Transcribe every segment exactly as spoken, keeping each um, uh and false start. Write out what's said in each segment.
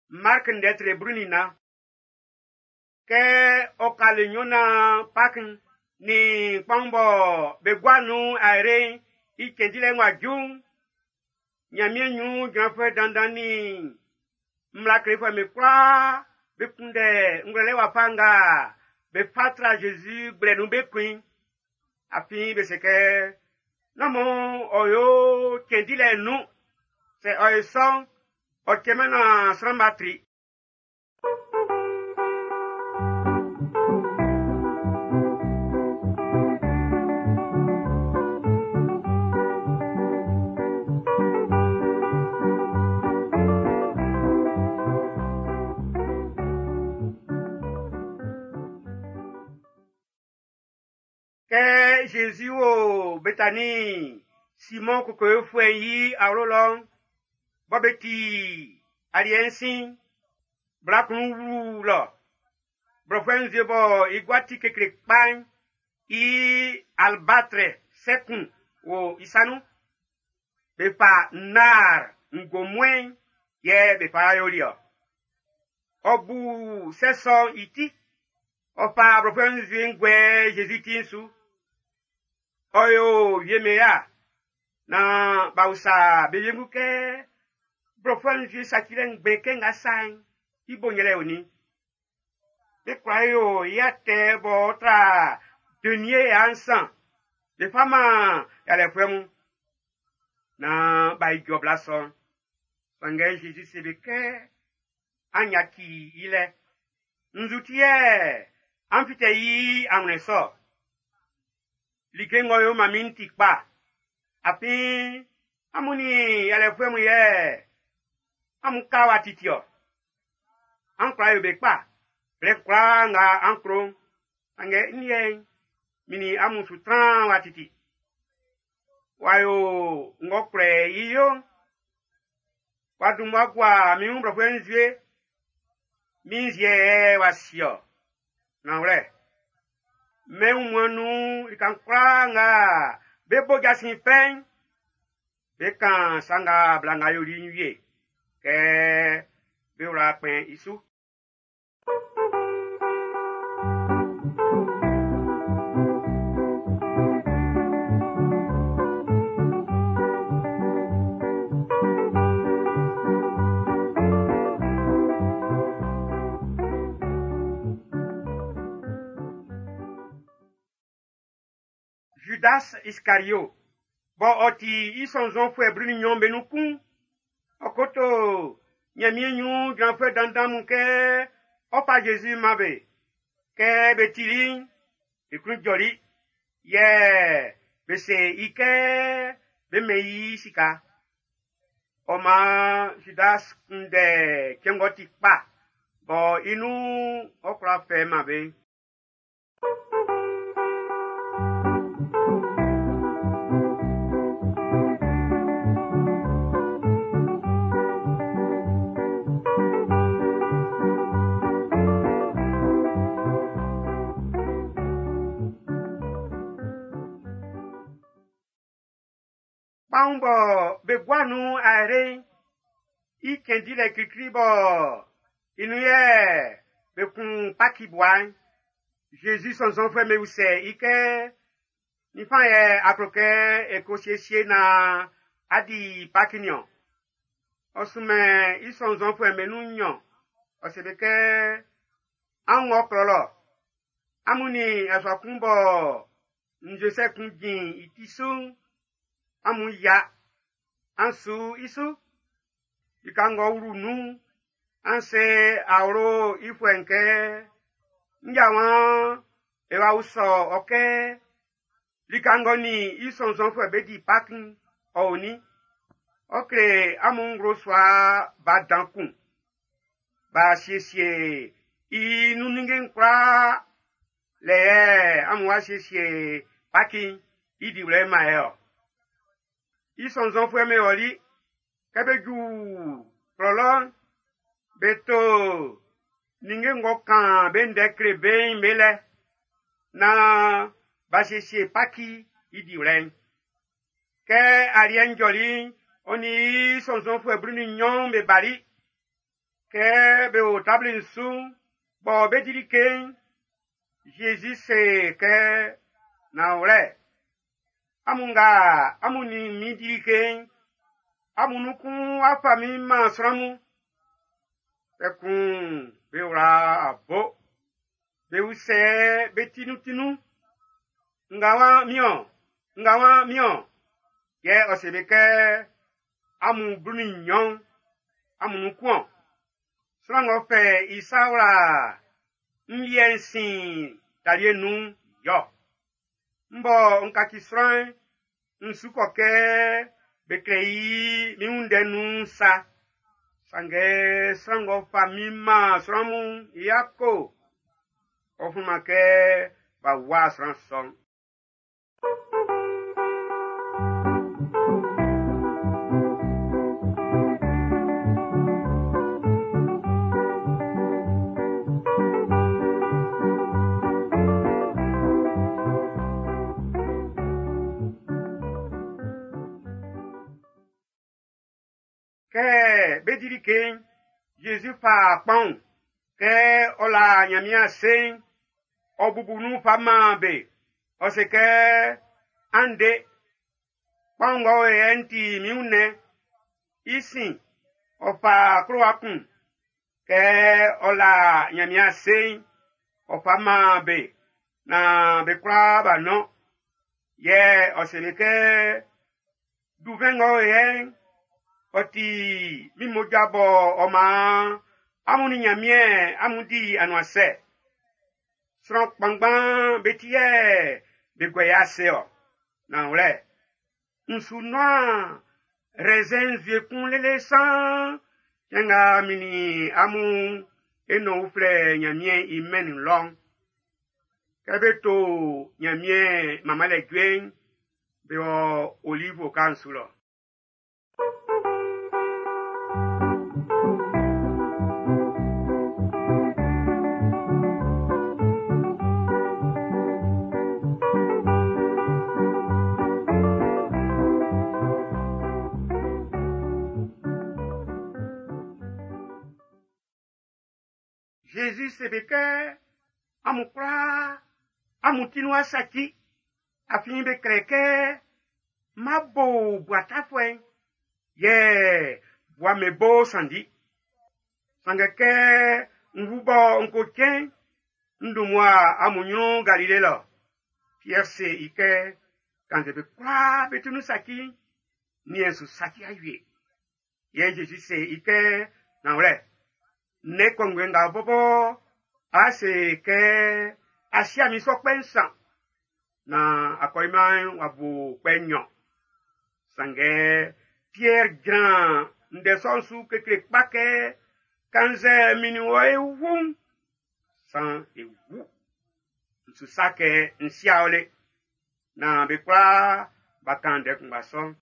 Mark ndetre brunina. Ke okalinyona pakin ni pambo begwanu aire ikendile ngwaju nyamienyu janfe dandani mlakrefa mekwa bekunde ngrele wapanga be patra Jésus blenu bekwin afi beseke nomo oyo kendile nu se oyo son okemena srambatri. Que Jésus o Bethany Simon kokoyo fwenyi arolong bobeti aliensin brakun lo brofen zebo igwati kekre pan i albatre sekun o isanu bepa nar ngomwen ye bepa yorio obu seso iti opa brofen zingwe Jésus tinsu oyo yemeya na bausa beyemuke brofan ji sakiren beke ngasan ibonyele oni de kwayo yate botra denier ansan de fama ya le fremu na bai joblason sangay Jésus sebeke anyaki ile nzutie amfite yi amneso likengo yo maminti pa api amuni yale fwemu ye amukawa titio ankra yo bekpa rekwa nga ankro ange niye mini amusu tran watiti wayo ngokre iyo wadumwa kwa mi umbro fwenzwe minzie wasio na ure me umwanu ikankra nga bebo jasin pen bekan sanga blanga yo linye ke beura pen isu. Judas Iscario bo oti isonzon fwe bruni nyombe nukun okoto nyamienyu janfe dandamu ke opa Jésus mabe ke betili ikun jori ye bese ike bemeyi sika oma Judas kunde kengoti pa bo inu okra fe mabe. Pambo begwanu are ikendile kikribo inuye bekun pakibwan Jésus son enfant me use ike nifaye aproke ekosiesie na adi pakinyo osume ison enfant menunyo osebeke anwo krolo amuni aswakumbo njese kunjin itisu amu ya ansu isu ikango urunu anse auro ifwenke njawan ewa uso oke likango ni isonzon fwe bedi pakin oni okre amu ngroswa badankun ba siesie inu ningen kwa le amu wa siesie pakin idi wle maeo isonzon fwe me oli kebeju prolon beto ninge ngokan bende krebe mele na basese paki idi ren ke arien joli oni sonzon fwe bruni nyon me bari que be o table sou bo be dirike Jésus c'est que na ore amunga amuni mi dirike amunuku afami masramu ekun be ora abo be use be tinu tinu ngawa mio ngawa mio ye osebeke amu bruni nyon amunuku srango fe isaura mliensin talienu yo mbo nkaki sran nsukoke beklei miundenu sa sange srango famima sramu yako ofumake ba wa sran son que bedirike Jésus fa pon que ola nyamia sen obubunu fama be o se que ande pongo enti miune isin o fa kroakun que ola nyamia sen o fama be na be kwa ba no ye o se que duvengo yen oti mimojabo oma amuni nyamie amudi anwase sron pangban betie begoyase o na ore nsunwa raisin viekun lele san yenga mini amu eno ufre nyamie imen long kebeto nyamie mamale gwen be o olive kansulo Jésus sebeke amukra amutinwa saki afin be kreke mabo boatafwen ye boa mebo sandi sangeke ngubo nkoken ndumwa amunyu Galilée Pierre se ike quand be kwa betunu saki ni ensu saki ayue ye Jésus se ike na ore ne kongwenga bobo ase ke asia mi so pensa na akoima wabu penyo sange Pierre grand nde sonsu kekle pake kanze miniwo ewu san ewu su sake nsiaole na bekwa bakande kumbaso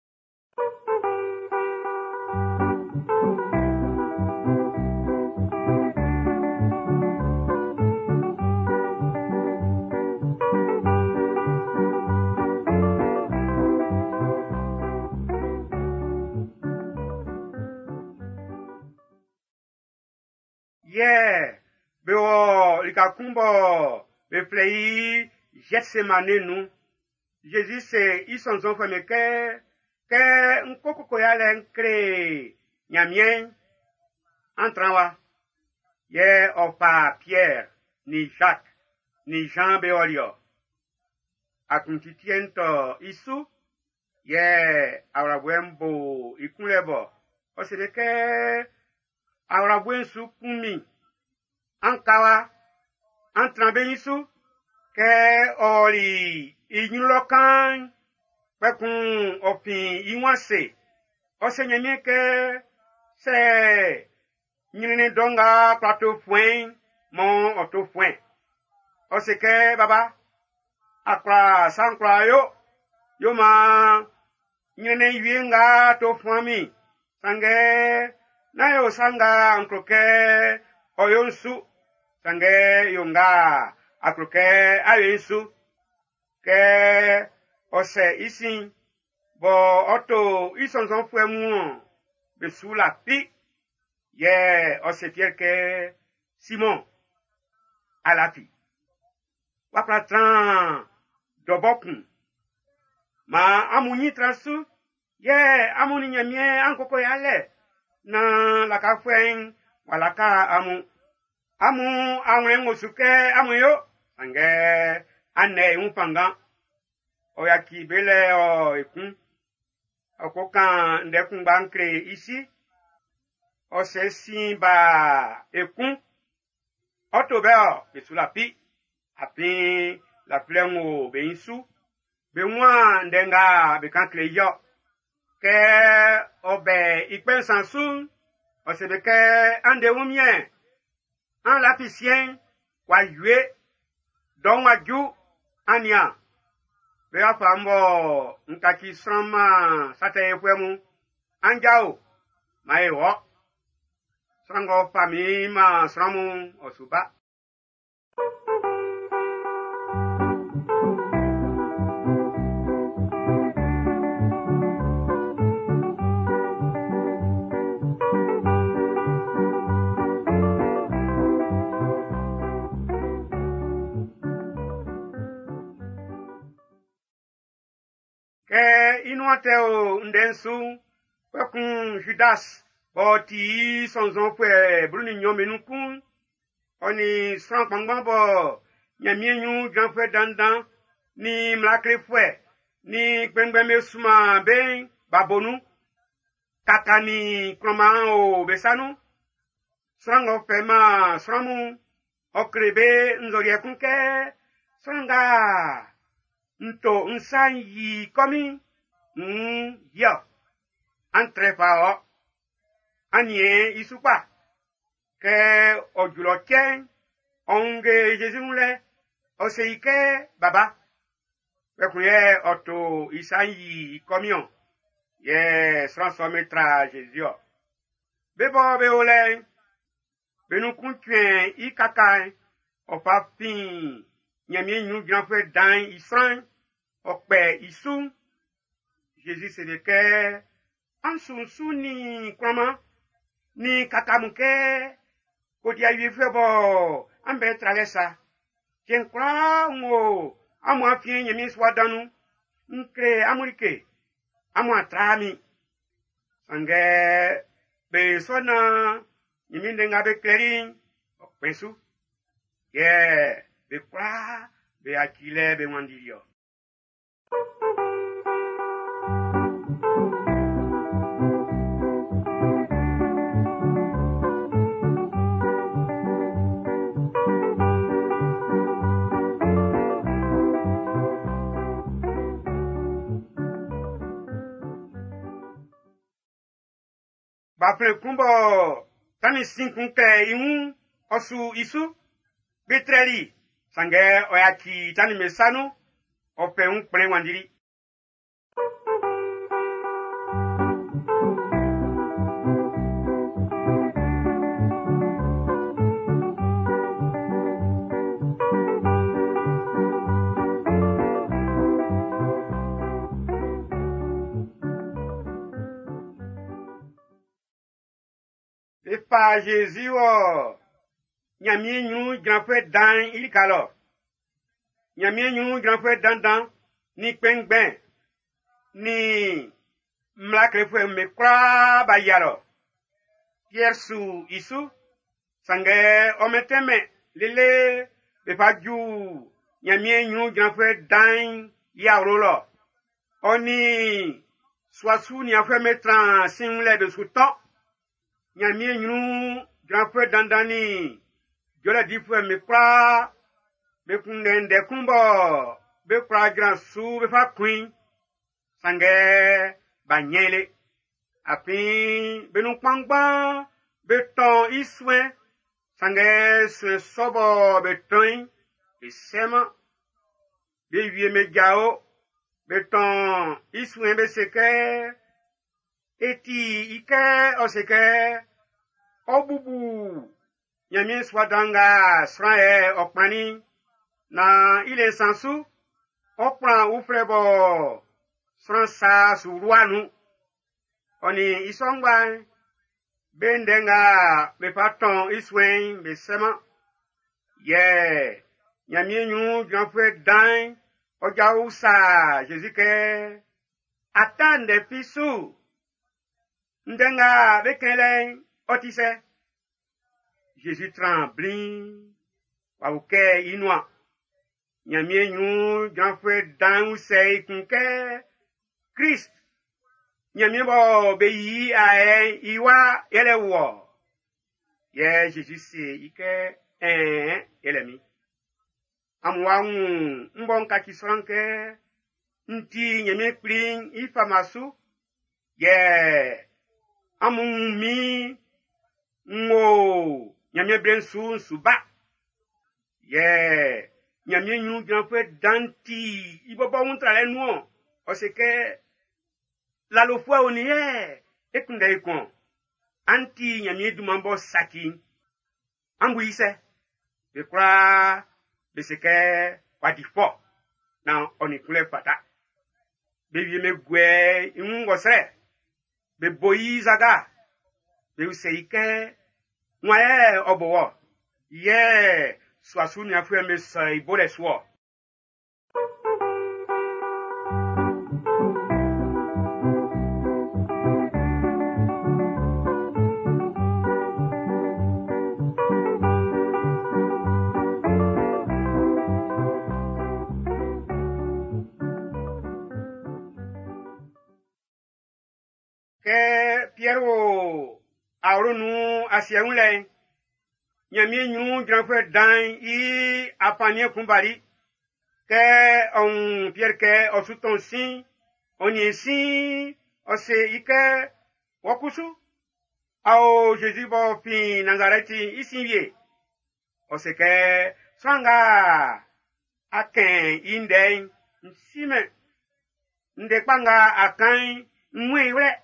yeah, bewo likakumbo be flei Getsemane nu Jésus se isonzon feme ke ke nkokoko yale nkre nyamien entranwa ye ofa Pierre ni Jacques ni Jean beolio akuntitiento isu ye awrabwembo ikunlebo osebeke awra bwensu kumi ankawa antrambe isu ke ori inyulokan pekun opin iwanse osenyemi ke se nyine donga plateau fuen mon auto fuen oseke baba akra sankra yo yo ma nyine yinga to fuami sange na yo sanga ankroke oyonsu sange yonga akroke ayensu ke ose isin bo oto isonson fuemu be sula pi ye osetier ke Simon alapi wapra tran dobokun ma amuni transu ye amuni nyamie ankoko yale na laka fwen walaka amu amu anwe ngosuke amu yo sange ane unpanga oyaki bele o ekun okokan ndekun bankre ici ose simba ekun otobeo besulapi api la plengo beinsu be mwa ndenga be kankle yo ke obe ipensansu ose ke ande umien an lapicien wa yue don waju ania be afambo nkaki srama sate efwemu anjao maewo sango fami ma sramu osuba ke inuateo ndensu kwekun Judas oti sonzon pwe bruni nyomenukun oni sran pangbanbo nyamienyu granfwe dandan ni mlakre fwe ni gbengbeme suma ben babonu kakani kroma o besanu srango fema sramu okrebe nzorie kunke sranga nto nsan yi komi mm yo entrefao anie isupa ke ojulo ken onge jesunle oseike baba pekuye oto isan yi komion ye transformetra jesio bebo beole benu kuntuen ikakai opafin nyamie nyu granfwe dan isran okpe isu Jésus c'est de ke ansun suni krama ni kakamuke kodia yefebo ambe tralesa kenkra ngo amu afie nyemi swadanu nkre amurike amu atrami sange be sona nyemi ndenga be kleri okpesu ye be kwa be akile be wandirio Bafle kumbo tani sinkunke iun osu isu bitreri sange oyaki tani mesanu ope un pren wandiri pa Jésus o nyamie nyu granfwe dan ilikalo nyamie nyu granfwe dan dan ni pengben ni mlakrefwe mekra bayaro Piersu isu sange ometeme lele be faju nyamie nyu granfwe dan yaurolo oni swasu ni afwe metran single de souton nyamie nyu granfwe dandani jola difwe me kwa be kunde kumbo be kwa gran su be fa queen sange banyele api be nu pangba be ton iswe sange se sobo be ton isema be vie me gao be ton iswe be seke eti ike oseke obubu nyami swadanga srae okmani na ile sansu okpran ufrebo sransa suruanu oni isongba bendenga be paton iswen be sema yeah nyamie nyu janfwe dan oja usa Jésus ke attende fisu ndenga be kele otise Jésus trembling wa uke inwa nyamie nyu janfwe dan usei kunke Christ nyamie bo be yi ae iwa ele wo yeah Jésus se ike eh elemi amwangu mbon kakisranke nti nyame plin ifamasu ye amumi ngo nyame brensu suba ye nyame nyu granfe danti ibobo untra le nuo o se que la lo fois onie ekunde ikon anti nyame dumambo saki ambu ise be kwa be se que wadi fo na onikule fata be wi me gwe ingo se be boyi zaga be se ike nwae obowo ye swasu ni afu me sai bole so que Pierre auronu asienle nyami nyu granfe dan i apanie kumbari que on Pierre que osuton sin oni sin o se ike wakusu ao Jésus bo fin nangareti isinvie o se que swanga aken inden nsime ndekpanga akan mwiwe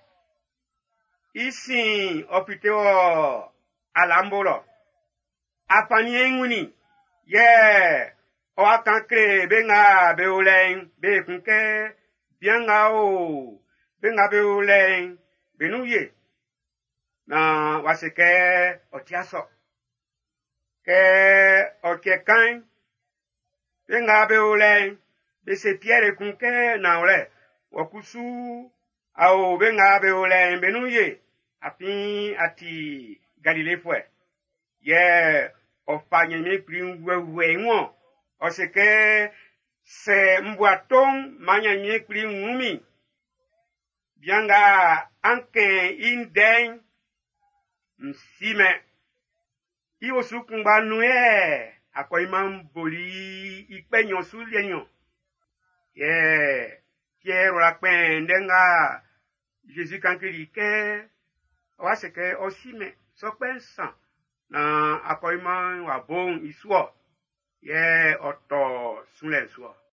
isin opiteo alambolo apani enguni ye o akankre benga beolen be kunke bianga o benga beolen benuye na waseke otiaso ke okekan benga beolen be se pierre kunke na ole wakusu ao benga beolen benuye api ati Galilée fue ye ofanye mi prin wewe won o se que se mboaton manya mi prin ngumi bianga anke inden nsime iwo sukumba nuye akoiman boli ipenyon sulenyon ye Pierre la pen denga Jésus kankiri ke wa se que osime so pensan na akoiman wa bon isuo ye oto sunle suo